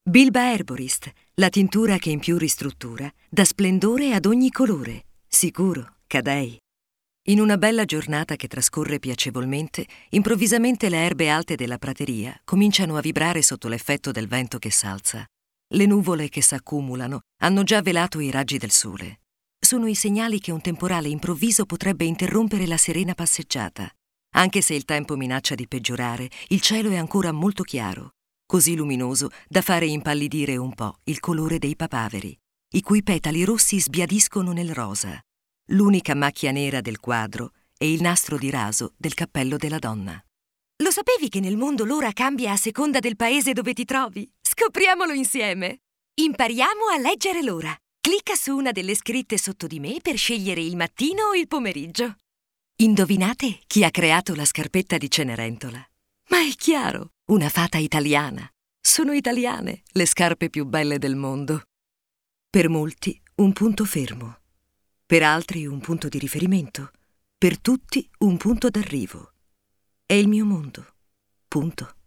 Bilba Herborist, la tintura che in più ristruttura, dà splendore ad ogni colore. Sicuro, cadei. In una bella giornata che trascorre piacevolmente, improvvisamente le erbe alte della prateria cominciano a vibrare sotto l'effetto del vento che s'alza. Le nuvole che s'accumulano hanno già velato i raggi del sole. Sono i segnali che un temporale improvviso potrebbe interrompere la serena passeggiata. Anche se il tempo minaccia di peggiorare, il cielo è ancora molto chiaro, così luminoso da fare impallidire un po' il colore dei papaveri, i cui petali rossi sbiadiscono nel rosa. L'unica macchia nera del quadro è il nastro di raso del cappello della donna. Lo sapevi che nel mondo l'ora cambia a seconda del paese dove ti trovi? Scopriamolo insieme! Impariamo a leggere l'ora. Clicca su una delle scritte sotto di me per scegliere il mattino o il pomeriggio. Indovinate chi ha creato la scarpetta di Cenerentola? Ma è chiaro, una fata italiana. Sono italiane le scarpe più belle del mondo. Per molti un punto fermo. Per altri un punto di riferimento, per tutti un punto d'arrivo. È il mio mondo. Punto.